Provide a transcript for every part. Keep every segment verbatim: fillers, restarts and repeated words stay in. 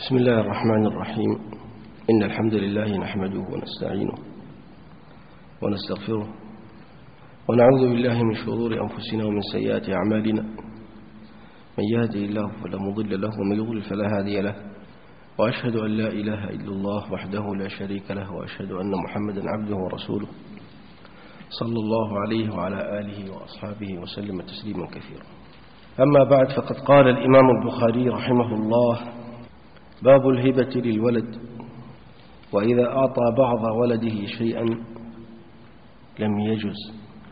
بسم الله الرحمن الرحيم. إن الحمد لله نحمده ونستعينه ونستغفره ونعوذ بالله من شرور أنفسنا ومن سيئات أعمالنا. من يهدي الله فلا مضل له ومن يضلل فلا هادي له، وأشهد أن لا إله إلا الله وحده لا شريك له، وأشهد أن محمدا عبده ورسوله صلى الله عليه وعلى آله وأصحابه وسلم تسليما كثيرا. أما بعد، فقد قال الإمام البخاري رحمه الله: باب الهبة للولد: وإذا أعطى بعض ولده شيئا لم يجز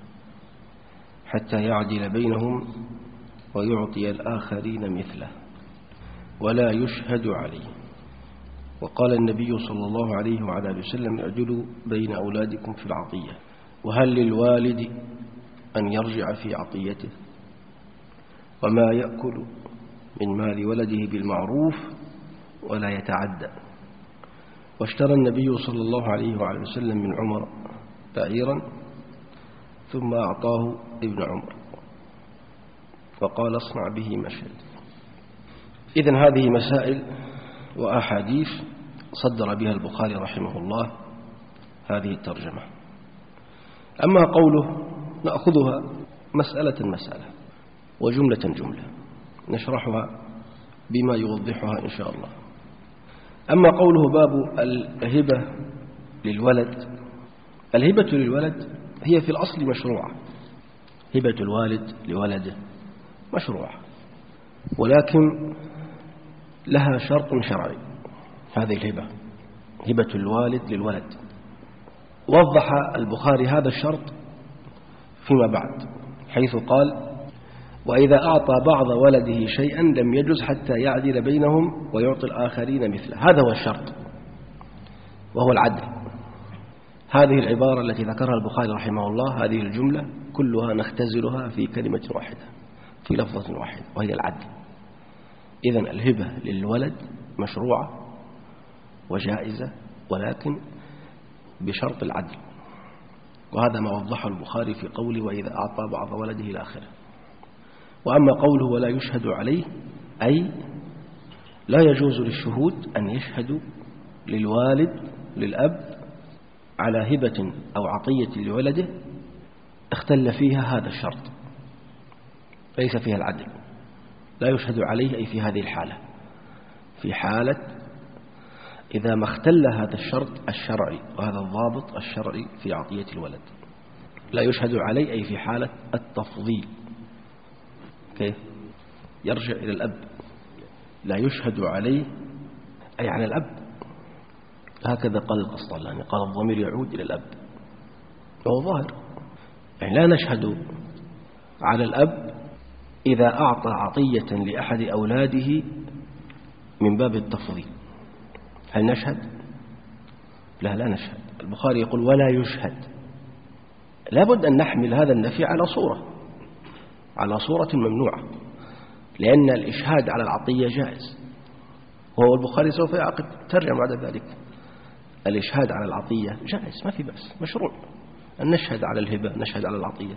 حتى يعدل بينهم ويعطي الآخرين مثله ولا يشهد عليه. وقال النبي صلى الله عليه وعلى آله وسلم: اعدلوا بين أولادكم في العطية. وهل للوالد أن يرجع في عطيته؟ وما يأكل من مال ولده بالمعروف ولا يتعدى. واشترى النبي صلى الله عليه وعلى وسلم من عمر بعيرا ثم أعطاه ابن عمر وقال: اصنع به ما شئت. إذن هذه مسائل وأحاديث صدر بها البخاري رحمه الله هذه الترجمة. أما قوله نأخذها مسألة مسألة وجملة جملة نشرحها بما يوضحها إن شاء الله. أما قوله باب الهبة للولد: الهبة للولد هي في الأصل مشروعة، هبة الوالد لولده مشروعة، ولكن لها شرط شرعي. هذه الهبة هبة الوالد للولد. وضح البخاري هذا الشرط فيما بعد حيث قال: وإذا أعطى بعض ولده شيئا لم يجز حتى يعدل بينهم ويعطي الآخرين مثله. هذا هو الشرط وهو العدل. هذه العبارة التي ذكرها البخاري رحمه الله، هذه الجملة كلها نختزلها في كلمة واحدة في لفظة واحدة وهي العدل. إذن الهبة للولد مشروعة وجائزة، ولكن بشرط العدل. وهذا ما وضحه البخاري في قوله: وإذا أعطى بعض ولده إلى آخره. وأما قوله ولا يشهد عليه، أي لا يجوز للشهود أن يشهدوا للوالد للأب على هبة أو عطية لولده اختل فيها هذا الشرط، ليس فيها العدل. لا يشهد عليه أي في هذه الحالة، في حالة إذا ما اختل هذا الشرط الشرعي وهذا الضابط الشرعي في عطية الولد. لا يشهد عليه أي في حالة التفضيل. كيف؟ يرجع إلى الأب. لا يشهد عليه أي على الأب. هكذا قال القسطلاني، قال الضمير يعود إلى الأب، وهو ظاهر. يعني لا نشهد على الأب إذا أعطى عطية لأحد أولاده من باب التفضيل. هل نشهد؟ لا لا نشهد. البخاري يقول ولا يشهد. لابد أن نحمل هذا النفي على صورة على صورة ممنوعة، لأن الإشهاد على العطية جائز. وهو البخاري سوف يعقد ترجم بعد ذلك. الإشهاد على العطية جائز، ما في بأس، مشروع أن نشهد على الهبة، نشهد على العطية.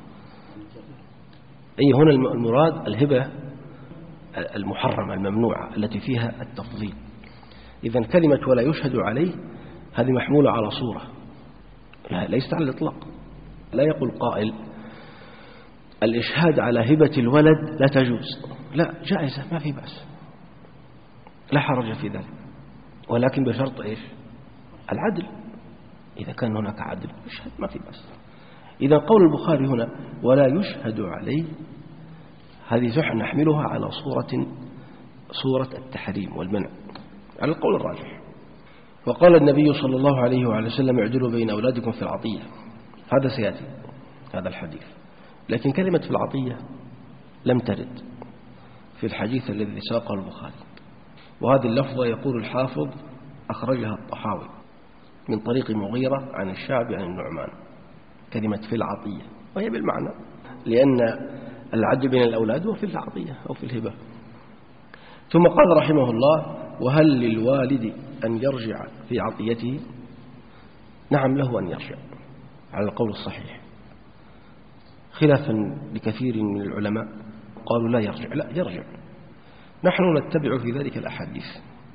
أي هنا المراد الهبة المحرمة الممنوعة التي فيها التفضيل. إذن كلمة ولا يشهد عليه هذه محمولة على صورة، لا ليست على الإطلاق. لا يقول قائل الإشهاد على هبة الولد لا تجوز، لا، جائزة، ما في بأس، لا حرج في ذلك، ولكن بشرط إيش؟ العدل. إذا كان هناك عدل يشهد، ما في بأس. إذا قول البخاري هنا ولا يشهد عليه، هذه نحملها على صورة صورة التحريم والمنع على القول الراجح. وقال النبي صلى الله عليه وعلى وسلم: اعدلوا بين أولادكم في العطية. هذا سيأتي هذا الحديث، لكن كلمة في العطية لم ترد في الحديث الذي ساقه البخاري. وهذه اللفظة يقول الحافظ أخرجها الطحاوي من طريق مغيرة عن الشعبي عن النعمان، كلمة في العطية، وهي بالمعنى، لأن العدل بين الأولاد هو في العطية أو في الهبة. ثم قال رحمه الله: وهل للوالد أن يرجع في عطيته؟ نعم، له أن يرجع على القول الصحيح، خلافا لكثير من العلماء قالوا لا يرجع. لا، يرجع. نحن نتبع في ذلك الأحاديث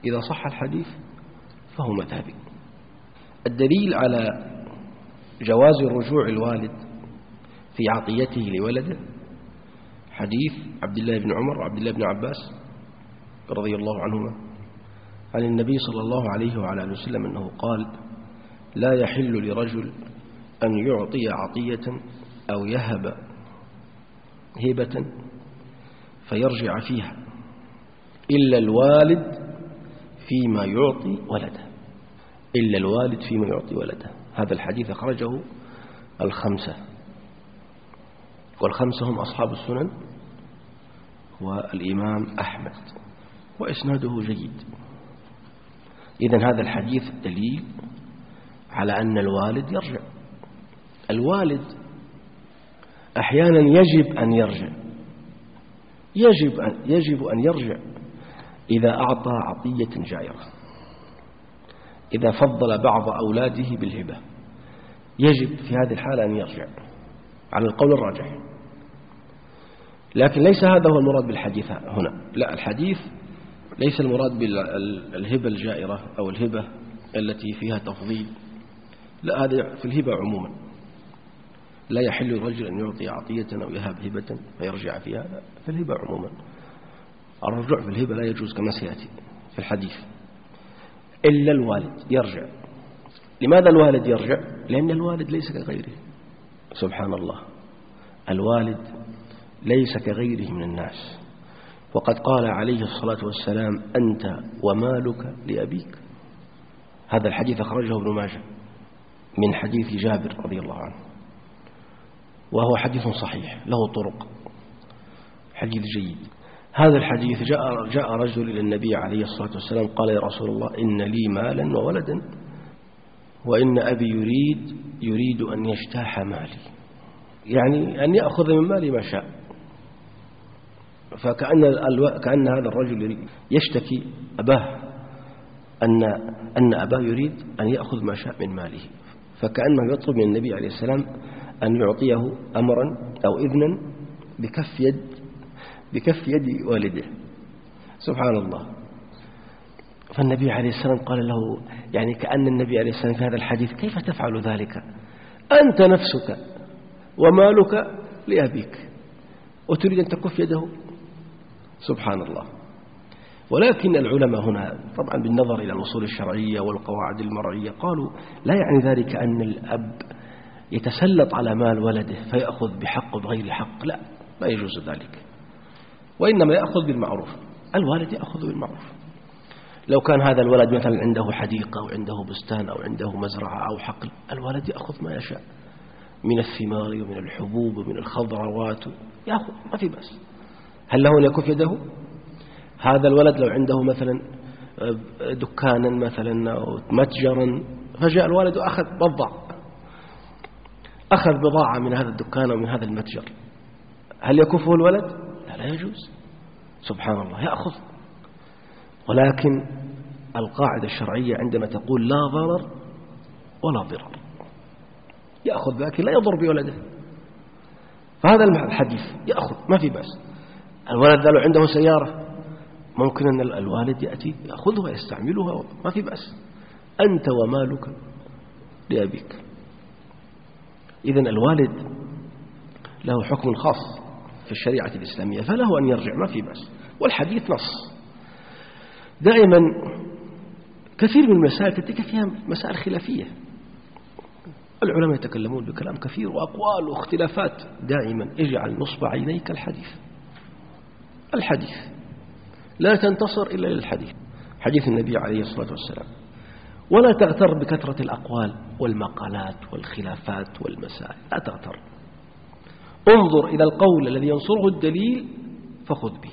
إذا صح الحديث فهو مذهبي. الدليل على جواز رجوع الوالد في عطيته لولده حديث عبد الله بن عمر وعبد الله بن عباس رضي الله عنهما عن النبي صلى الله عليه وعلى آله وسلم أنه قال: لا يحل لرجل أن يعطي عطية أو يهب هبة فيرجع فيها إلا الوالد فيما يعطي ولده، إلا الوالد فيما يعطي ولده. هذا الحديث أخرجه الخمسة، والخمسة هم أصحاب السنن والإمام أحمد، وإسناده جيد. إذن هذا الحديث دليل على أن الوالد يرجع. الوالد أحيانا يجب أن يرجع، يجب أن, يجب أن يرجع إذا أعطى عطية جائرة، إذا فضل بعض أولاده بالهبة يجب في هذه الحالة أن يرجع على القول الراجح. لكن ليس هذا هو المراد بالحديث هنا، لا، الحديث ليس المراد بالهبة الجائرة أو الهبة التي فيها تفضيل، لا، هذا في الهبة عموما. لا يحل الرجل أن يعطي عطية أو يهب هبة فيرجع فيها، لا، في الهبة عموما. الرجوع في الهبة لا يجوز كما سيأتي في الحديث، إلا الوالد يرجع. لماذا الوالد يرجع؟ لأن الوالد ليس كغيره، سبحان الله، الوالد ليس كغيره من الناس. وقد قال عليه الصلاة والسلام: أنت ومالك لأبيك. هذا الحديث أخرجه ابن ماجه من حديث جابر رضي الله عنه، وهو حديث صحيح له طرق، حديث جيد. هذا الحديث جاء, جاء رجل إلى النبي عليه الصلاة والسلام قال: يا رسول الله، إن لي مالا وولدا، وإن أبي يريد يريد أن يجتاح مالي، يعني أن يأخذ من مالي ما شاء. فكأن الو... كأن هذا الرجل يشتكي أباه أن أن أباه يريد أن يأخذ ما شاء من ماله، فكأنه يطلب من النبي عليه السلام أن يعطيه أمرا أو إذنا بكف يد بكف يد والده، سبحان الله. فالنبي عليه السلام قال له، يعني كأن النبي عليه السلام في هذا الحديث: كيف تفعل ذلك؟ أنت نفسك ومالك لأبيك وتريد أن تكف يده، سبحان الله. ولكن العلماء هنا طبعا بالنظر إلى الأصول الشرعية والقواعد المرعية قالوا: لا يعني ذلك أن الأب يتسلط على مال ولده فيأخذ بحق بغير حق، لا، لا يجوز ذلك، وإنما يأخذ بالمعروف. الوالد يأخذ بالمعروف. لو كان هذا الولد مثلا عنده حديقة أو عنده بستان أو عنده مزرعة أو حقل، الوالد يأخذ ما يشاء من الثمار ومن الحبوب ومن الخضروات، يأخذ، ما في بأس. هل له أن يكف يده؟ هذا الولد لو عنده مثلا دكانا مثلا أو متجرا، فجاء الوالد وأخذ بضع أخذ بضاعة من هذا الدكان ومن هذا المتجر، هل يكفه الولد؟ لا، لا يجوز، سبحان الله، يأخذ. ولكن القاعدة الشرعية عندما تقول لا ضرر ولا ضرر، يأخذ، لكن لا يضر بولده. فهذا الحديث يأخذ، ما في بأس. الولد لو عنده سيارة ممكن أن الوالد يأتي يأخذها ويستعملها، ما في بأس. أنت ومالك لأبيك. إذن الوالد له حكم خاص في الشريعة الإسلامية، فله أن يرجع، ما في بأس. والحديث نص. دائما كثير من المسائل تلك فيها مسائل خلافية، العلماء يتكلمون بكلام كثير وأقوال واختلافات. دائما اجعل نصب عينيك الحديث، الحديث لا تنتصر إلا للحديث، حديث النبي عليه الصلاة والسلام. ولا تغتر بكثرة الأقوال والمقالات والخلافات والمسائل، لا تغتر. انظر إلى القول الذي ينصره الدليل فخذ به،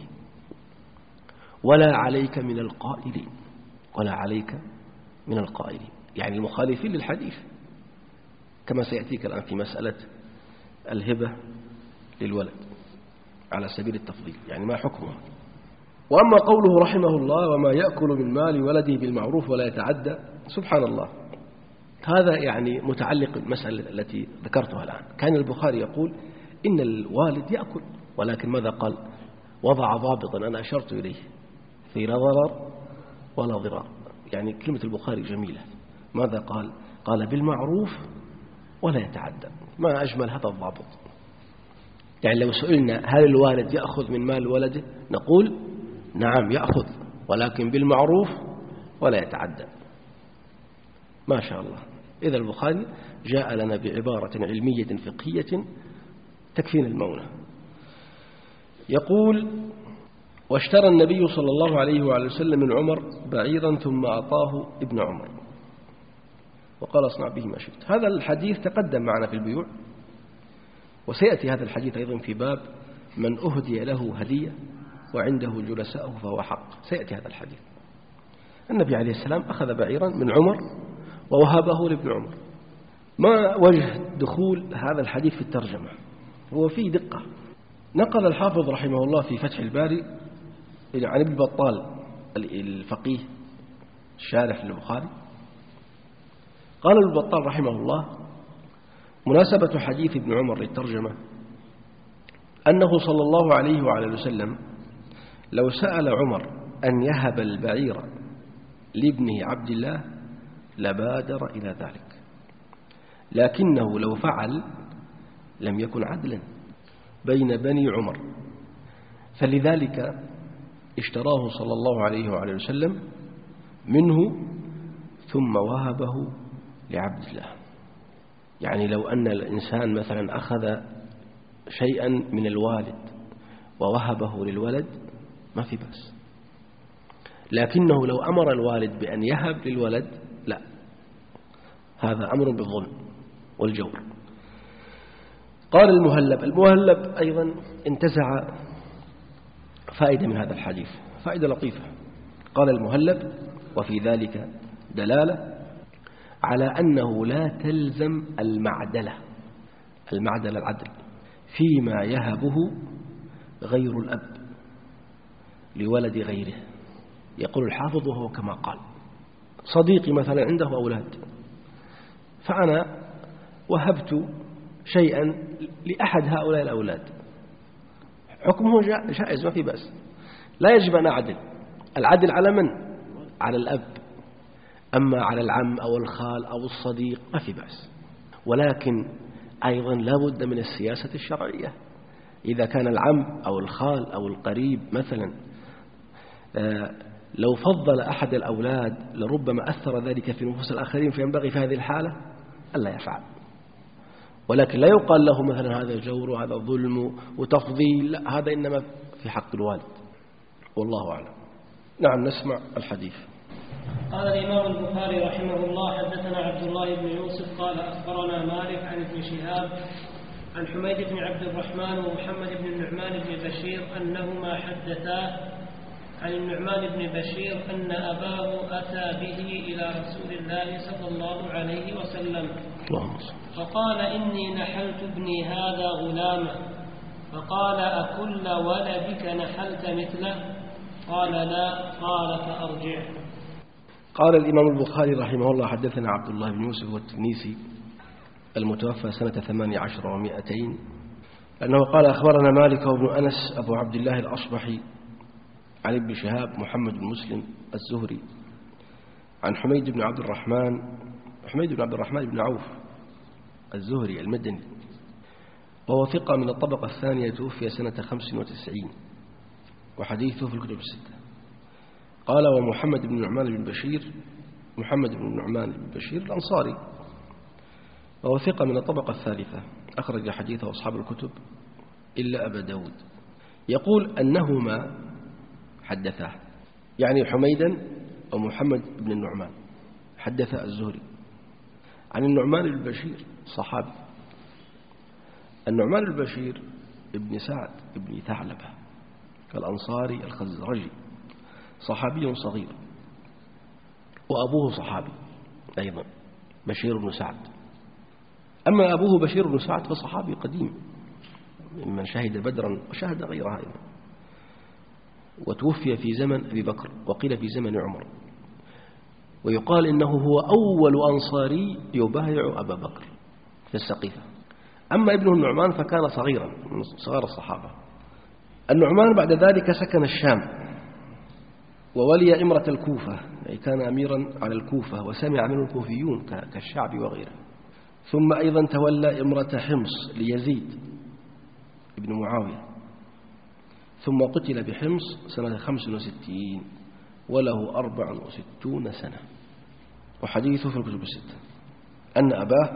ولا عليك من القائلين، ولا عليك من القائلين، يعني المخالفين للحديث، كما سيأتيك الآن في مسألة الهبة للولد على سبيل التفضيل، يعني ما حكمها. وأما قوله رحمه الله: وما يأكل من مال ولده بالمعروف ولا يتعدى، سبحان الله، هذا يعني متعلق بالمسألة التي ذكرتها الآن. كان البخاري يقول إن الوالد يأكل، ولكن ماذا قال؟ وضع ضابطا أنا أشرت إليه: في لا ضرر ولا ضرار. يعني كلمة البخاري جميلة. ماذا قال؟ قال بالمعروف ولا يتعدى. ما أجمل هذا الضابط. يعني لو سئلنا هل الوالد يأخذ من مال ولده نقول نعم يأخذ، ولكن بالمعروف ولا يتعدى. ما شاء الله. إذا البخاري جاء لنا بعبارة علمية فقهية تكفينا المونة. يقول: واشترى النبي صلى الله عليه وعلى وسلم من عمر بعيرا ثم أعطاه ابن عمر وقال اصنع به ما شئت. هذا الحديث تقدم معنا في البيوع، وسيأتي هذا الحديث أيضا في باب من أهدي له هدية وعنده جلساءه فهو حق. سيأتي هذا الحديث. النبي عليه السلام أخذ بعيرا من عمر ووهبه لابن عمر. ما وجه دخول هذا الحديث في الترجمة؟ هو فيه دقة. نقل الحافظ رحمه الله في فتح الباري عن ابن بطال الفقيه الشارح للبخاري، قال ابن بطال رحمه الله: مناسبة حديث ابن عمر للترجمة أنه صلى الله عليه وعلى وسلم لو سأل عمر أن يهب البعير لابنه عبد الله لبادر إلى ذلك، لكنه لو فعل لم يكن عدلا بين بني عمر، فلذلك اشتراه صلى الله عليه وعلى وسلم منه ثم وهبه لعبد الله. يعني لو أن الإنسان مثلا أخذ شيئا من الوالد ووهبه للولد ما في بأس، لكنه لو أمر الوالد بأن يهب للولد لا، هذا أمر بالظلم والجور. قال المهلب المهلب أيضا انتزع فائدة من هذا الحديث، فائدة لطيفة. قال المهلب: وفي ذلك دلالة على أنه لا تلزم المعدلة، المعدلة العدل فيما يهبه غير الأب لولد غيره. يقول الحافظ: وهو كما قال صديقي مثلا عنده أولاد، فأنا وهبت شيئا لأحد هؤلاء الأولاد، حكمه جائز ما في بأس، لا يجب أن أعدل. العدل على من؟ على الأب. أما على العم أو الخال أو الصديق ما في بأس. ولكن أيضا لا بد من السياسة الشرعية. إذا كان العم أو الخال أو القريب مثلا لو فضل أحد الأولاد لربما أثر ذلك في نفوس الآخرين، فينبغي في هذه الحالة ألا يفعل. ولكن لا يقال له مثلا هذا جور وهذا ظلم وتفضيل، لا، هذا إنما في حق الوالد. والله أعلم. نعم، نسمع الحديث. قال الإمام البخاري رحمه الله: حدثنا عبد الله بن يوسف قال أخبرنا مالك عن ابن شهاب عن حميد بن عبد الرحمن ومحمد بن النعمان بن بشير أنهما حدثاه عن النعمان بن بشير أن أباه أتى به إلى رسول الله صلى الله عليه وسلم فقال: إني نحلت ابني هذا غلاما. فقال: أكل ولدك نحلت مثله؟ قال: لا. قال: فأرجع. قال الإمام البخاري رحمه الله: حدثنا عبد الله بن يوسف والتنيسي المتوفى سنة ثمان عشر ومائتين، أنه قال: أخبرنا مالك وابن أنس أبو عبد الله الأصبحي عن ابن شهاب محمد بن مسلم الزهري عن حميد بن عبد الرحمن حميد بن عبد الرحمن بن عوف الزهري المدني، وهو ثقة من الطبقة الثانية، توفي سنة خمس وتسعين وحديثه في الكتب الستة. قال: ومحمد بن نعمان بن بشير محمد بن نعمان بن بشير الأنصاري، وهو ثقة من الطبقة الثالثة، أخرج حديثه أصحاب الكتب إلا أبا داود. يقول أنهما حدثاه، يعني حميدا ومحمد بن النعمان حدث الزهري عن النعمان بن بشير صحابي. النعمان بن بشير ابن سعد ابن ثعلبة الأنصاري الخزرجي، صحابي صغير، وأبوه صحابي أيضا بشير بن سعد. أما أبوه بشير بن سعد فصحابي قديم ممن شهد بدرا وشهد غيرها أيضا، وتوفي في زمن أبي بكر وقيل في زمن عمر، ويقال إنه هو أول أنصاري يبايع أبا بكر في السقيفة. أما ابنه النعمان فكان صغيرا من صغار الصحابة. النعمان بعد ذلك سكن الشام وولي إمرة الكوفة، أي كان أميرا على الكوفة وسمع منه الكوفيون كالشعب وغيره. ثم أيضا تولى إمرة حمص ليزيد ابن معاوية، ثم قتل بحمص سنة خمس وستين وله أربع وستون سنة. وحديثه في الكتب الستة أن أباه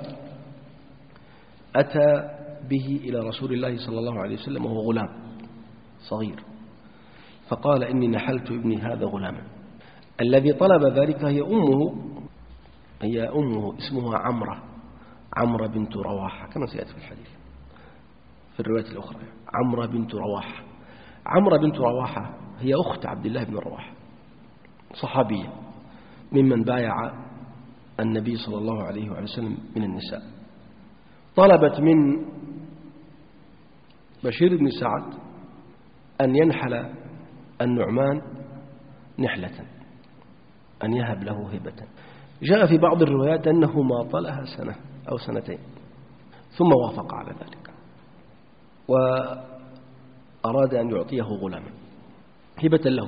أتى به إلى رسول الله صلى الله عليه وسلم وهو غلام صغير، فقال إني نحلت ابني هذا غلاما. الذي طلب ذلك هي أمه هي أمه اسمها عمرة عمرة بنت رواحة كما سيأتي في الحديث في الرواية الأخرى. عمرة بنت رواحة عمرة بنت رواحة هي أخت عبد الله بن رواحة، صحابية ممن بايع النبي صلى الله عليه وسلم من النساء. طلبت من بشير بن سعد أن ينحل النعمان نحلة، أن يهب له هبة. جاء في بعض الروايات أنه ما طلها سنة أو سنتين ثم وافق على ذلك وأراد أن يعطيه غلاما هبة له.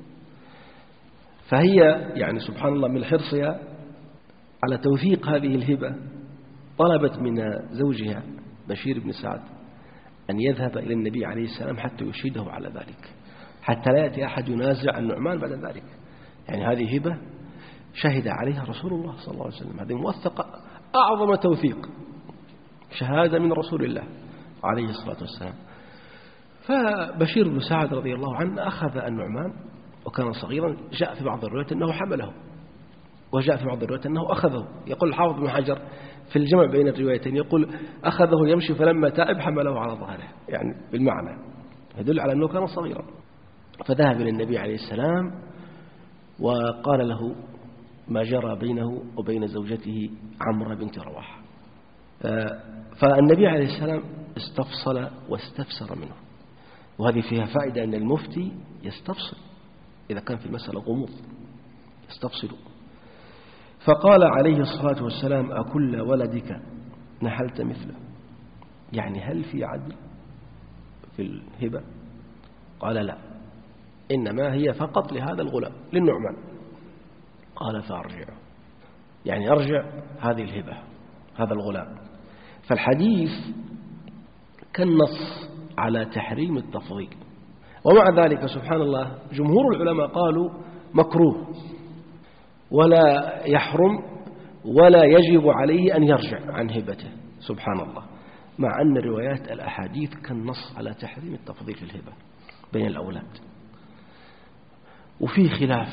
فهي يعني سبحان الله من حرصها على توثيق هذه الهبة طلبت من زوجها بشير بن سعد أن يذهب إلى النبي عليه السلام حتى يشهده على ذلك، حتى لا يأتي أحد ينازع النعمان بعد ذلك. يعني هذه هبة شهد عليها رسول الله صلى الله عليه وسلم، هذه موثقة أعظم توثيق، شهادة من رسول الله عليه الصلاة والسلام. فبشير بن سعد رضي الله عنه أخذ النعمان وكان صغيرا. جاء في بعض الروايات أنه حمله، وجاء في بعض الروايات أنه أخذه. يقول الحافظ بن حجر في الجمع بين الروايتين يقول أخذه يمشي فلما تائب حمله على ظهره، يعني بالمعنى يدل على أنه كان صغيرا. فذهب إلى النبي عليه السلام وقال له ما جرى بينه وبين زوجته عمرة بنت رواحة. فالنبي عليه السلام استفصل واستفسر منه، وهذه فيها فائدة أن المفتي يستفصل إذا كان في المسألة غموض، يستفصل. فقال عليه الصلاة والسلام أكل ولدك نحلت مثله، يعني هل في عدل في الهبة؟ قال لا، إنما هي فقط لهذا الغلام للنعمان. قال فأرجعه، يعني أرجع هذه الهبة هذا الغلام. فالحديث كالنص على تحريم التفضيل، ومع ذلك سبحان الله جمهور العلماء قالوا مكروه ولا يحرم ولا يجب عليه أن يرجع عن هبته سبحان الله، مع أن روايات الأحاديث كالنص على تحريم التفضيل في الهبة بين الأولاد. وفي خلاف،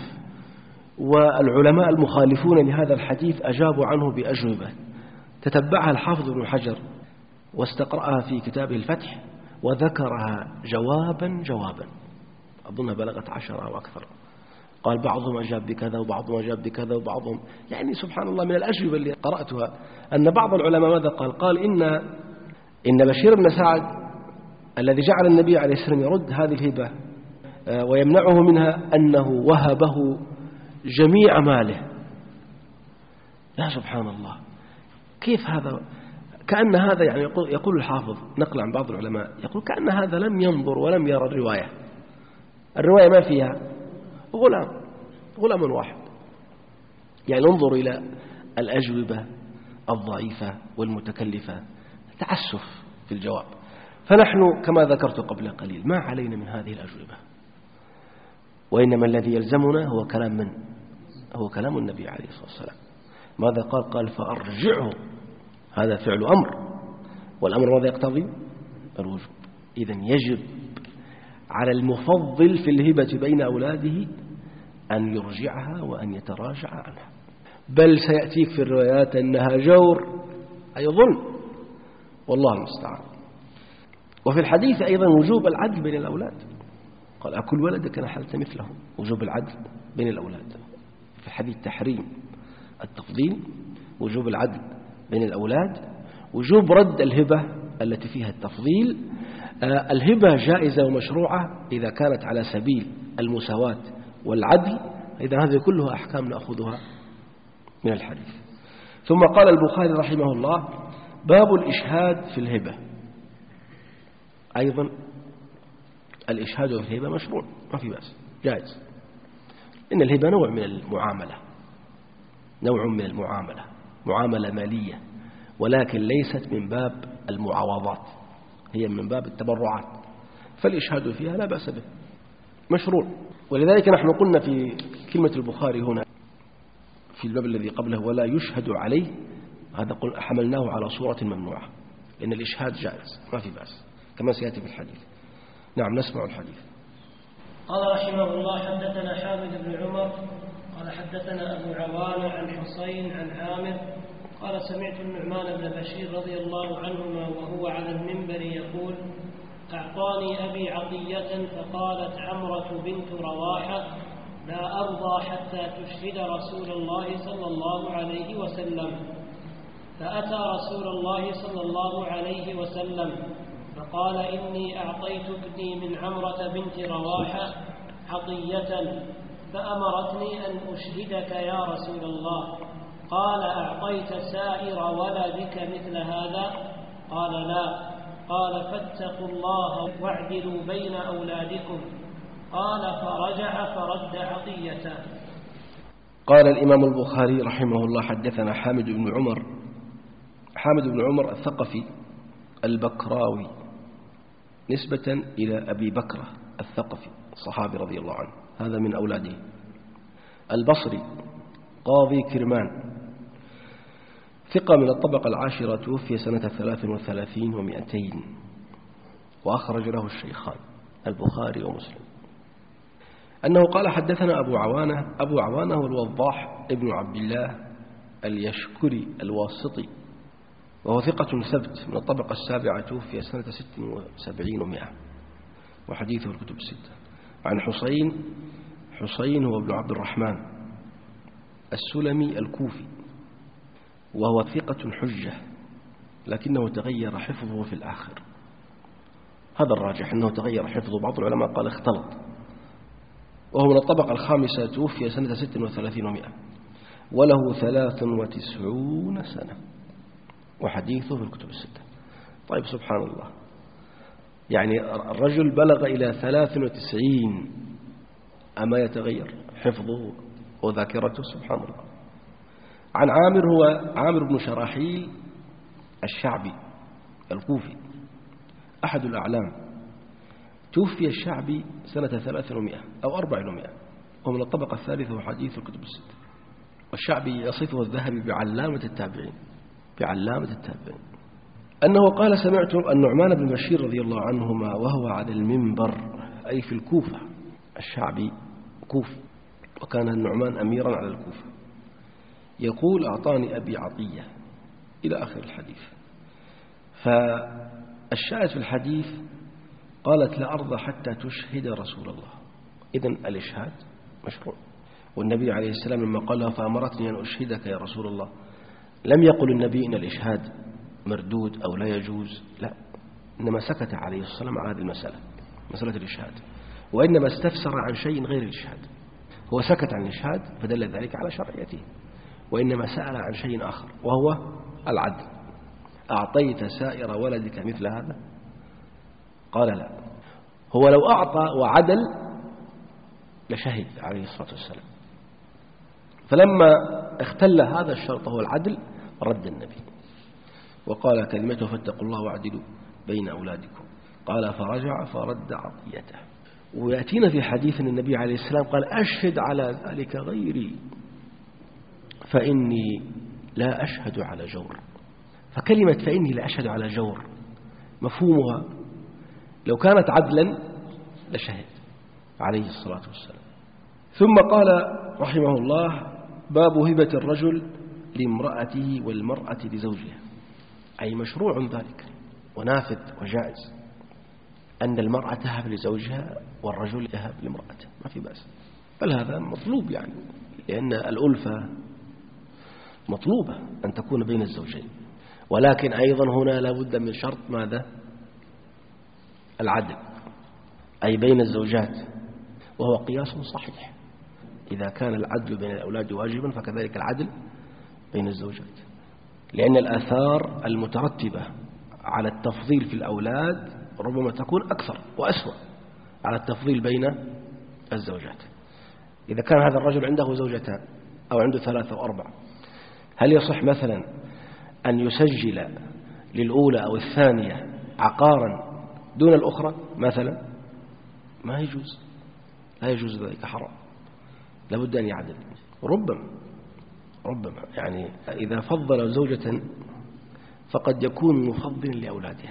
والعلماء المخالفون لهذا الحديث أجابوا عنه بأجوبة تتبعها الحافظ ابن حجر واستقرأها في كتابه الفتح وذكرها جوابا جوابا، أظن بلغت عشرة أو أكثر. قال بعضهم أجاب بكذا وبعضهم أجاب بكذا وبعضهم، يعني سبحان الله من الأجوبة اللي قرأتها أن بعض العلماء ماذا قال؟ قال إن إن بشير بن سعد الذي جعل النبي عليه السلام يرد هذه الهبة ويمنعه منها أنه وهبه جميع ماله. يا سبحان الله، كيف هذا؟ كأن هذا يعني يقول, يقول الحافظ نقل عن بعض العلماء يقول كأن هذا لم ينظر ولم يرى الرواية. الرواية ما فيها غلام غلام واحد. يعني انظر إلى الأجوبة الضعيفة والمتكلفة، تعسف في الجواب. فنحن كما ذكرت قبل قليل ما علينا من هذه الأجوبة، وإنما الذي يلزمنا هو كلام من؟ هو كلام النبي عليه الصلاة والسلام. ماذا قال؟ قال فأرجعه، هذا فعل أمر، والأمر ماذا يقتضي؟ الوجوب. إذن يجب على المفضل في الهبة بين أولاده أن يرجعها وأن يتراجع عنها، بل سيأتيك في الروايات أنها جور أي ظلم، والله المستعان. وفي الحديث أيضا وجوب العدل بين الأولاد، قال أكل ولدك نحلت مثله، وجوب العدل بين الأولاد. في الحديث تحريم التفضيل، وجوب العدل بين الأولاد، وجوب رد الهبة التي فيها التفضيل. الهبة جائزة ومشروعة إذا كانت على سبيل المساواة والعدل، إذا هذه كلها أحكام نأخذها من الحديث. ثم قال البخاري رحمه الله باب الإشهاد في الهبة. أيضا الإشهاد في الهبة مشروع، ما في بأس، جائز. إن الهبة نوع من المعاملة، نوع من المعاملة، معاملة مالية، ولكن ليست من باب المعاوضات، هي من باب التبرعات، فالإشهاد فيها لا بأس به، مشروع. ولذلك نحن قلنا في كلمة البخاري هنا في الباب الذي قبله ولا يشهد عليه، هذا قل حملناه على صورة ممنوعة، لأن الإشهاد جائز ما في بأس كما سيأتي في الحديث. نعم نسمع الحديث. قال رحمه الله حدثنا حامد بن عمر قال حدثنا أبو عوانة عن حسين عن عامر قال سمعت النعمان بن بشير رضي الله عنهما وهو على المنبر يقول أعطاني أبي عطية فقالت عمرة بنت رواحة لا أرضى حتى تشهد رسول الله صلى الله عليه وسلم. فأتى رسول الله صلى الله عليه وسلم فقال إني أعطيت ابني من عمرة بنت رواحة عطية فأمرتني أن أشهدك يا رسول الله. قال أعطيت سائر ولدك مثل هذا؟ قال لا. قال فاتقوا الله واعدلوا بين أولادكم. قال فرجع فرد عطيته. قال الإمام البخاري رحمه الله حدثنا حامد بن عمر، حامد بن عمر الثقفي البكراوي نسبة إلى أبي بكرة الثقفي الصحابي رضي الله عنه، هذا من أولاده، البصري قاضي كرمان، ثقة من الطبقة العاشرة، توفي سنة ثلاث وثلاثين ومئتين، وأخرج له الشيخان البخاري ومسلم، أنه قال حدثنا أبو عوانة. أبو عوانة هو الوضاح ابن عبد الله اليشكري الواسطي، وهو ثقة ثبت من الطبقة السابعة، توفي سنة ست وسبعين ومئة، وحديثه الكتب الستة. عن حسين، حسين هو ابن عبد الرحمن السلمي الكوفي، وهو ثقة حجة، لكنه تغير حفظه في الآخر، هذا الراجح أنه تغير حفظه، بعض العلماء قال اختلط، وهو من الطبقة الخامسة، توفي سنة ست وثلاثين ومئة، وله ثلاث وتسعون سنة، وحديثه في الكتب الستة. طيب سبحان الله، يعني الرجل بلغ إلى ثلاث وتسعين أما يتغير حفظه وذاكرته؟ سبحان الله. عن عامر، هو عامر بن شراحيل الشعبي الكوفي أحد الأعلام، توفي الشعبي سنة ثلاث ومئة أو أربع ومئة، ومن الطبقة الثالثة، وحديث الكتب الستة. والشعبي يصفه الذهبي بعلامة التابعين، بعلامة التابعين، أنه قال سمعت النعمان بن بشير رضي الله عنهما وهو على المنبر، أي في الكوفة، الشعبي كوفي، وكان النعمان أميرا على الكوفة، يقول أعطاني أبي عطية إلى آخر الحديث. فالشاهد في الحديث قالت لا أرضى حتى تشهد رسول الله، إذن الإشهاد مشروع. والنبي عليه السلام لما قال له فأمرتني أن أشهدك يا رسول الله، لم يقل النبي إن الإشهاد مردود أو لا يجوز، لا، إنما سكت عليه الصلاة والسلام على هذه المسألة، مسألة الإشهاد، وإنما استفسر عن شيء غير الإشهاد. هو سكت عن الإشهاد فدل ذلك على شرعيته، وإنما سأل عن شيء آخر وهو العدل. أعطيت سائر ولدك مثل هذا؟ قال لا. هو لو أعطى وعدل لشهد عليه الصلاة والسلام، فلما اختل هذا الشرط هو العدل رد النبي وقال كلمته فاتقوا الله واعدلوا بين أولادكم. قال فرجع فرد عطيته. ويأتينا في حديث أن النبي عليه السلام قال أشهد على ذلك غيري فإني لا أشهد على جور. فكلمة فإني لا أشهد على جور مفهومها لو كانت عدلا لشهد عليه الصلاة والسلام. ثم قال رحمه الله باب هبة الرجل لامرأته والمرأة لزوجها، أي مشروع ذلك ونافذ وجائز أن المرأة تهب لزوجها والرجل يهب لامرأته، ما في بأس، بل هذا مطلوب، يعني لأن الألفة مطلوبة أن تكون بين الزوجين، ولكن أيضا هنا لا بد من شرط ماذا؟ العدل، أي بين الزوجات، وهو قياس صحيح. إذا كان العدل بين الأولاد واجبا فكذلك العدل بين الزوجات، لأن الآثار المترتبة على التفضيل في الأولاد ربما تكون أكثر وأسوأ على التفضيل بين الزوجات. إذا كان هذا الرجل عنده زوجتان أو عنده ثلاثة أو أربعة، هل يصح مثلا أن يسجل للأولى أو الثانية عقارا دون الأخرى مثلا؟ ما يجوز، لا يجوز ذلك، حرام، لابد أن يعدل. ربما ربما يعني إذا فضل زوجة فقد يكون مفضلا لأولادها،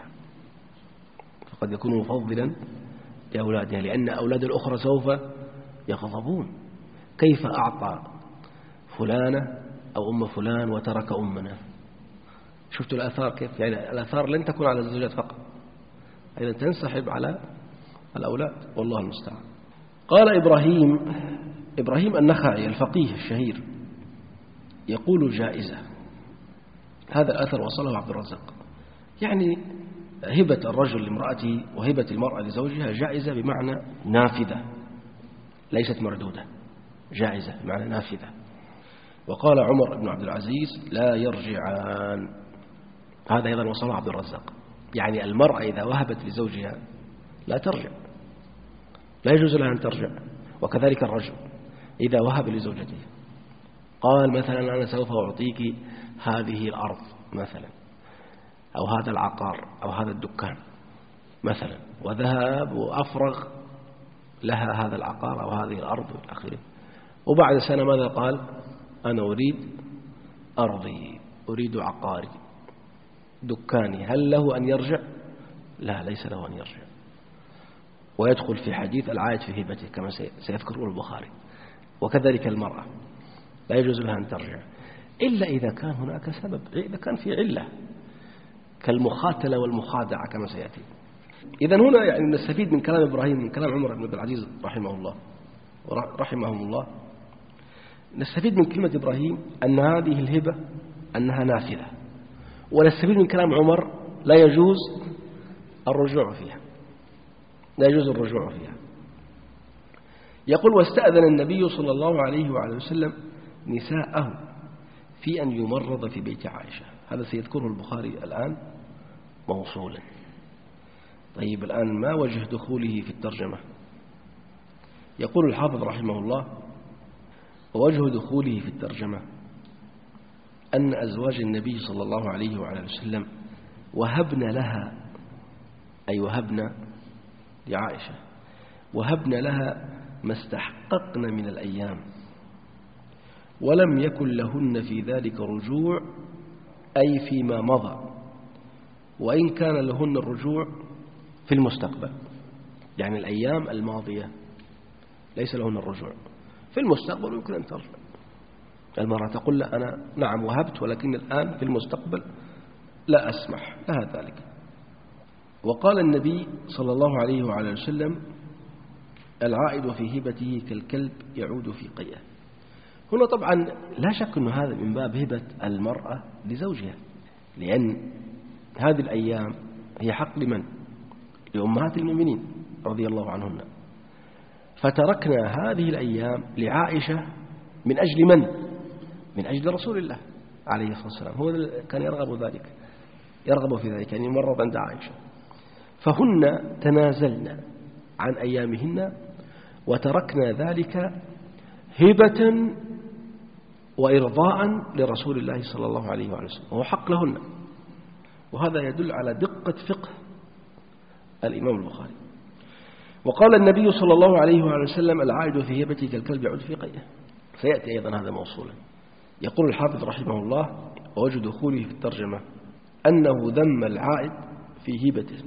فقد يكون مفضلا لأولادها، لأن أولاد الأخرى سوف يغضبون. كيف أعطى فلانة أو أم فلان وترك أمنا؟ شفتوا الآثار كيف؟ يعني الآثار لن تكون على الزوجات فقط، أيضا تنسحب على الأولاد، والله المستعان. قال إبراهيم إبراهيم النخعي الفقيه الشهير يقول جائزة. هذا الأثر وصله عبد الرزاق، يعني هبة الرجل لامرأته وهبة المرأة لزوجها جائزة بمعنى نافذة، ليست مردودة، جائزة بمعنى نافذة. وقال عمر بن عبد العزيز لا يرجعان، هذا أيضا وصله عبد الرزاق، يعني المرأة إذا وهبت لزوجها لا ترجع، لا يجوز لها أن ترجع. وكذلك الرجل إذا وهب لزوجته قال مثلا أنا سوف أعطيك هذه الأرض مثلا أو هذا العقار أو هذا الدكان مثلا، وذهب وأفرغ لها هذا العقار أو هذه الأرض إلى آخره، وبعد سنة ماذا قال؟ أنا أريد أرضي، أريد عقاري، دكاني، هل له أن يرجع؟ لا، ليس له أن يرجع. ويدخل في حديث العائد في هبته كما سيذكره البخاري. وكذلك المرأة لا يجوز لها أن ترجع إلا إذا كان هناك سبب، إذا كان في علة كالمخاتلة والمخادعة كما سيأتي. إذن هنا يعني نستفيد من كلام إبراهيم، من كلام عمر بن عبد العزيز رحمه الله رحمهم الله، نستفيد من كلمة إبراهيم أن هذه الهبة أنها نافذة، ونستفيد من كلام عمر لا يجوز الرجوع فيها، لا يجوز الرجوع فيها. يقول واستأذن النبي صلى الله عليه وعلى وسلم نساءه في أن يمرض في بيت عائشة. هذا سيذكره البخاري الآن موصولا. طيب الآن ما وجه دخوله في الترجمة؟ يقول الحافظ رحمه الله ووجه دخوله في الترجمة أن أزواج النبي صلى الله عليه وعلى وسلم وهبن لها، أي وهبن لعائشة، وهبن لها ما استحققن من الأيام، ولم يكن لهن في ذلك رجوع، أي فيما مضى، وإن كان لهن الرجوع في المستقبل، يعني الأيام الماضية ليس لهن الرجوع، في المستقبل يمكن أن ترجع. المرأة تقول لا أنا نعم وهبت، ولكن الآن في المستقبل لا أسمح لها ذلك. وقال النبي صلى الله عليه وعلى وسلم العائد في هبته كالكلب يعود في قيئه. هنا طبعا لا شك أن هذا من باب هبة المرأة لزوجها، لأن هذه الأيام هي حق لمن؟ لأمهات المؤمنين رضي الله عنهن، فتركنا هذه الأيام لعائشة من أجل من؟ من أجل رسول الله عليه الصلاة والسلام، هو كان يرغب ذلك، يرغب في ذلك، يعني مرض عند عائشة. فهن تنازلنا عن أيامهن وتركنا ذلك هبة وإرضاء لرسول الله صلى الله عليه وسلم، وهو حق لهن. وهذا يدل على دقة فقه الإمام البخاري. وقال النبي صلى الله عليه وسلم العائد في هبته كالكلب يعود في قيئه، سيأتي أيضا هذا موصولا. يقول الحافظ رحمه الله ووجه دخوله في الترجمة أنه ذم العائد في هبته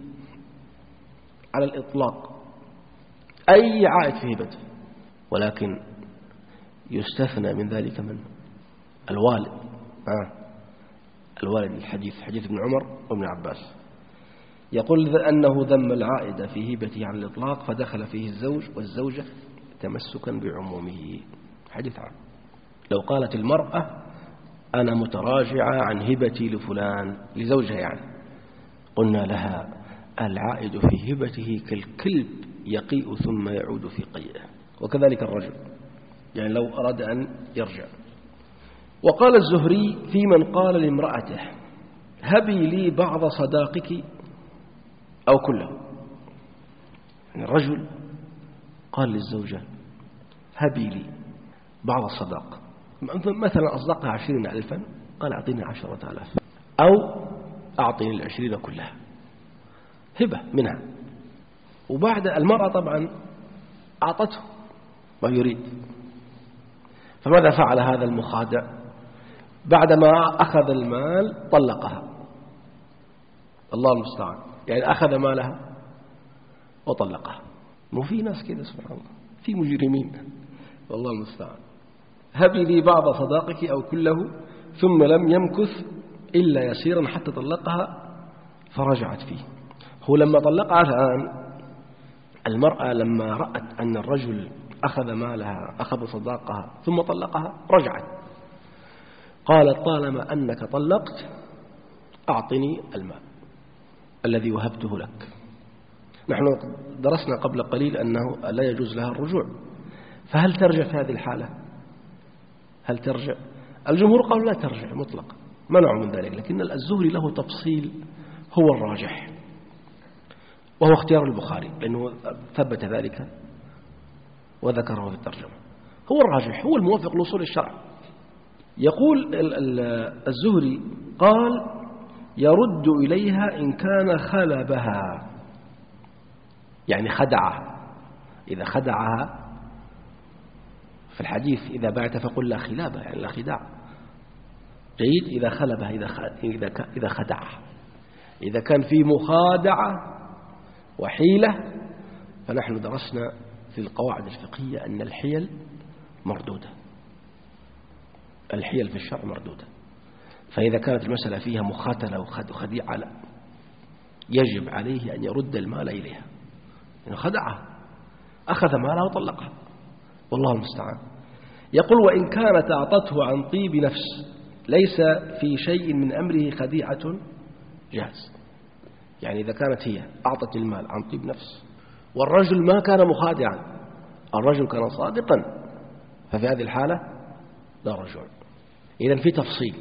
على الإطلاق، أي عائد في هبته، ولكن يستثنى من ذلك من الوالد. آه. الوالد الحديث حديث ابن عمر وابن عباس يقول أنه ذم العائد في هبته على الإطلاق فدخل فيه الزوج والزوجة تمسكا بعمومه، حديث عام. لو قالت المرأة أنا متراجعة عن هبتي لفلان لزوجها، يعني قلنا لها العائد في هبته كالكلب يقيء ثم يعود في قيئه، وكذلك الرجل يعني لو أراد أن يرجع. وقال الزهري في من قال لامرأته هبي لي بعض صداقك أو كله، يعني الرجل قال للزوجة هبي لي بعض الصداق، مثلا أصدقها عشرين ألفا قال أعطيني عشرة آلاف، أو أعطيني العشرين كلها، هبة منها. وبعد المرأة طبعا أعطته ما يريد، فماذا فعل هذا المخادع؟ بعدما أخذ المال طلقها، الله المستعان، يعني أخذ مالها وطلقها. مو في ناس كده سبحان الله، في مجرمين والله المستعان. هبي لي بعض صداقك أو كله، ثم لم يمكث إلا يسيرا حتى طلقها فرجعت فيه. هو لما طلقها الآن المرأة لما رأت أن الرجل أخذ مالها أخذ صداقها ثم طلقها رجعت، قالت طالما أنك طلقت أعطني المال الذي وهبته لك. نحن درسنا قبل قليل أنه لا يجوز لها الرجوع، فهل ترجع في هذه الحالة؟ هل ترجع؟ الجمهور قالوا لا ترجع مطلقا، منعوا من ذلك، لكن الزهري له تفصيل هو الراجح وهو اختيار البخاري لأنه ثبت ذلك وذكره في الترجمة. هو الراجح، هو الموافق لأصول الشرع. يقول الزهري قال يرد إليها إن كان خلبها، يعني خدعها. إذا خدعها في الحديث إذا بعت فقل لا خلابة، يعني لا خداع. جيد. إذا خلبها إذا خدعها، إذا كان في مخادعة وحيلة، فنحن درسنا في القواعد الفقهية أن الحيل مردودة، الحيل في الشرع مردودة. فإذا كانت المسألة فيها مخاتلة وخديعة لا، يجب عليه أن يرد المال إليها، إنه خدعها، أخذ مالها وطلقها، والله المستعان. يقول وإن كانت أعطته عن طيب نفس ليس في شيء من أمره خديعة جاز. يعني إذا كانت هي أعطت المال عن طيب نفس والرجل ما كان مخادعا، الرجل كان صادقا، ففي هذه الحالة لا رجوع. إذن في تفصيل،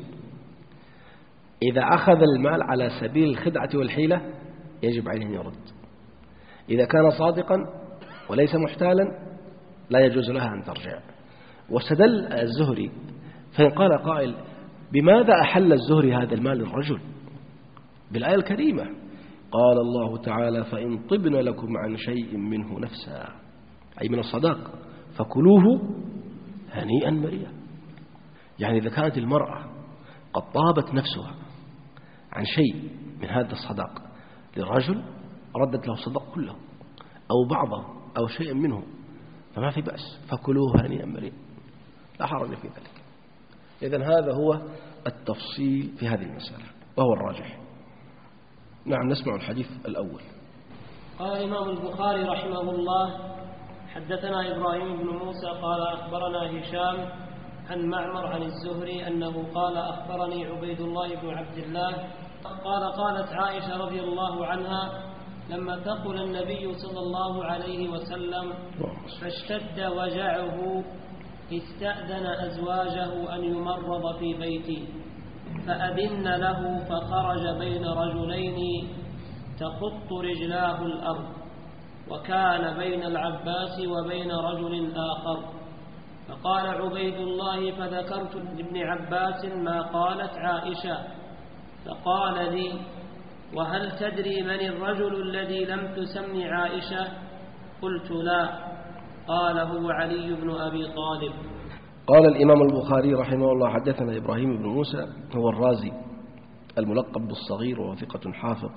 إذا أخذ المال على سبيل الخدعة والحيلة يجب عليه أن يرد. إذا كان صادقا وليس محتالا لا يجوز لها أن ترجع. واستدل الزهري، فإن قال قائل بماذا أحل الزهري هذا المال للرجل؟ بالآية الكريمة قال الله تعالى فإن طبن لكم عن شيء منه نفسا، أي من الصداق، فكلوه هنيئا مريئا. يعني إذا كانت المرأة قد طابت نفسها عن شيء من هذا الصداق للرجل ردت له الصداق كله أو بعضه أو شيء منه فما في بأس، فكلوه هنيئا مريئا، لا حرج في ذلك. إذن هذا هو التفصيل في هذه المسألة وهو الراجح. نعم، نسمع الحديث الأول. قال الإمام البخاري رحمه الله حدثنا إبراهيم بن موسى قال أخبرنا هشام عن معمر عن الزهري أنه قال أخبرني عبيد الله بن عبد الله قال قالت عائشة رضي الله عنها لما ثقل النبي صلى الله عليه وسلم فاشتد وجعه استأذن أزواجه أن يمرض في بيتي فأذن له فخرج بين رجلين تخط رجلاه الأرض، وكان بين العباس وبين رجل آخر. فقال عبيد الله فذكرت لابن عباس ما قالت عائشة، فقال لي وهل تدري من الرجل الذي لم تسم عائشة؟ قلت لا. قال هو علي بن أبي طالب. قال الإمام البخاري رحمه الله حدثنا إبراهيم بن موسى هو الرازي الملقب بالصغير وثقة حافظ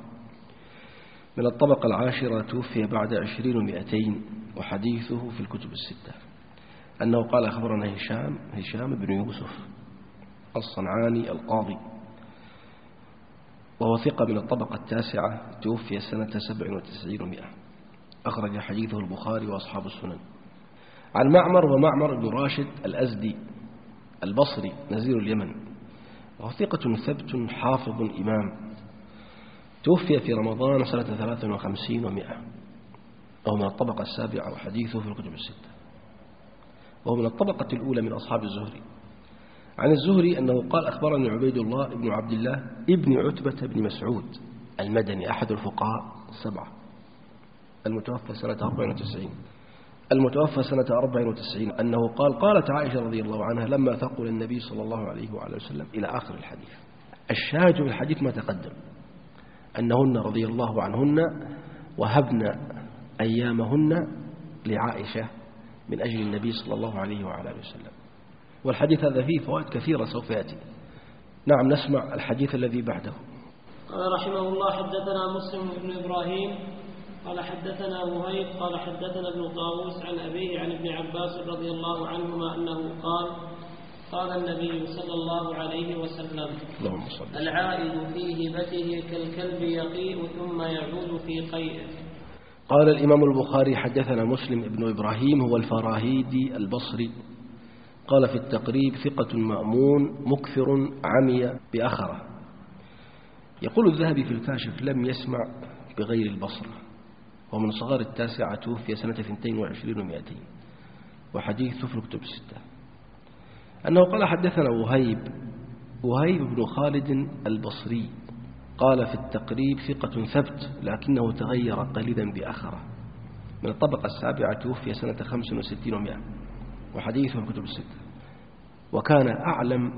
من الطبقة العاشرة، توفي بعد عشرين ومئتين، وحديثه في الكتب الستة، أنه قال أخبرنا هشام هشام بن يوسف الصنعاني القاضي، وهو ثقة من الطبقة التاسعة، توفي سنة سبع وتسعين ومئة، أخرج حديثه البخاري وأصحاب السنن. عن معمر ومعمر بن راشد الأزدي البصري نزير اليمن، وهو ثقة ثبت حافظ إمام، توفي في رمضان سنة ثلاث وخمسين ومئة، وهو من الطبقة السابعة، وحديثه في الكتب الستة، وهو من الطبقة الأولى من أصحاب الزهري. عن الزهري أنه قال أخبرني عبيد الله بن عبد الله ابن عتبة بن مسعود المدني، أحد الفقهاء السبعة، المتوفى سنة أربع وتسعين، المتوفى سنة أربع وتسعين أنه قال قالت عائشة رضي الله عنها لما ثقل النبي صلى الله عليه وعلى وسلم إلى آخر الحديث. الشاهد في الحديث ما تقدم أنهن رضي الله عنهن وهبن أيامهن لعائشة من أجل النبي صلى الله عليه وعلى وسلم. والحديث هذا فيه فوائد كثيرة سوف يأتي. نعم، نسمع الحديث الذي بعده. قال رحمه الله حدثنا مسلم بن إبراهيم قال حدثنا وهيب قال حدثنا ابن طاووس عن أبيه عن ابن عباس رضي الله عنهما أنه قال قال النبي صلى الله عليه وسلم العائد في هبته كالكلب يقيء ثم يعود في قيئه. قال الإمام البخاري حدثنا مسلم بن إبراهيم هو الفراهيدي البصري قال في التقريب ثقة مأمون مكثر عمي بأخره. يقول الذهبي في الكاشف لم يسمع بغير البصرة، ومن صغار التاسعة توفي سنة اثنتين وعشرين ومائتين، وحديث في الكتب الستة. أنه قال حدثنا وهيب وهيب بن خالد البصري قال في التقريب ثقة ثبت لكنه تغير قليلا بأخره، من الطبقة السابعة توفي سنة خمس وستين ومائة، وحديث في الكتب الستة. وكان أعلم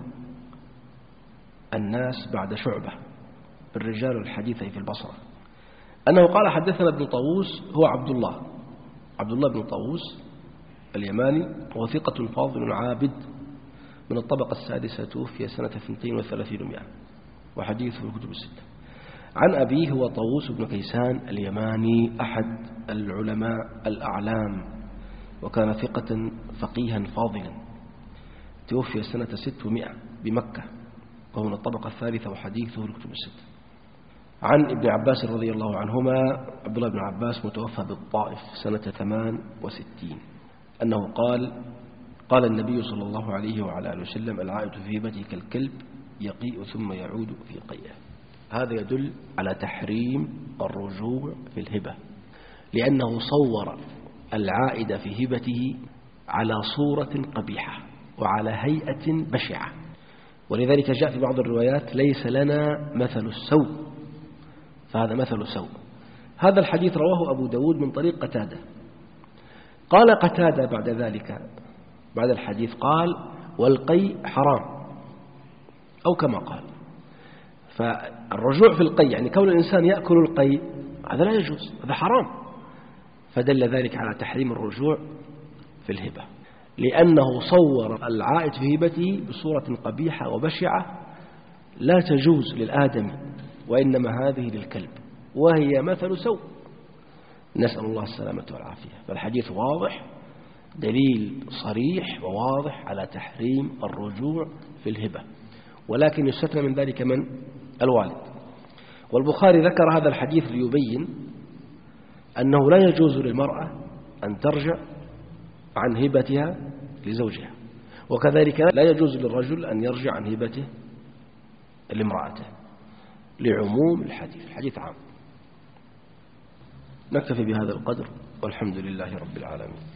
الناس بعد شعبة بالرجال الحديث في البصرة. أنه قال حدثنا ابن طاووس هو عبد الله عبد الله بن طاووس اليماني، وهو ثقة فاضل عابد من الطبقة السادسة توفي سنة اثنتين وثلاثين ومائة، وحديثه في الكتب الستة. عن أبيه هو طاووس بن كيسان اليماني أحد العلماء الأعلام، وكان ثقة فقيها فاضلا، توفي سنة ستمائة بمكة، وهو من الطبقة الثالثة، وحديثه في الكتب الستة. عن ابن عباس رضي الله عنهما عبد الله بن عباس متوفى بالطائف سنة ثمان وستين أنه قال قال النبي صلى الله عليه وعلى آله وسلم العائد في هبته كالكلب يقيء ثم يعود في قيئه. هذا يدل على تحريم الرجوع في الهبة، لأنه صور العائد في هبته على صورة قبيحة وعلى هيئة بشعة، ولذلك جاء في بعض الروايات ليس لنا مثل السوء، فهذا مثل سوء. هذا الحديث رواه أبو داود من طريق قتادة. قال قتادة بعد ذلك بعد الحديث قال والقيء حرام، أو كما قال. فالرجوع في القيء يعني كون الإنسان يأكل القيء هذا لا يجوز، هذا حرام، فدل ذلك على تحريم الرجوع في الهبة، لأنه صور العائد في هبته بصورة قبيحة وبشعة لا تجوز للآدمي، وإنما هذه للكلب، وهي مثل سوء، نسأل الله السلامة والعافية. فالحديث واضح، دليل صريح وواضح على تحريم الرجوع في الهبة، ولكن يستثنى من ذلك من الوالد. والبخاري ذكر هذا الحديث ليبين أنه لا يجوز للمرأة أن ترجع عن هبتها لزوجها، وكذلك لا يجوز للرجل أن يرجع عن هبته لامرأته، لعموم الحديث، الحديث عام. نكتفي بهذا القدر، والحمد لله رب العالمين.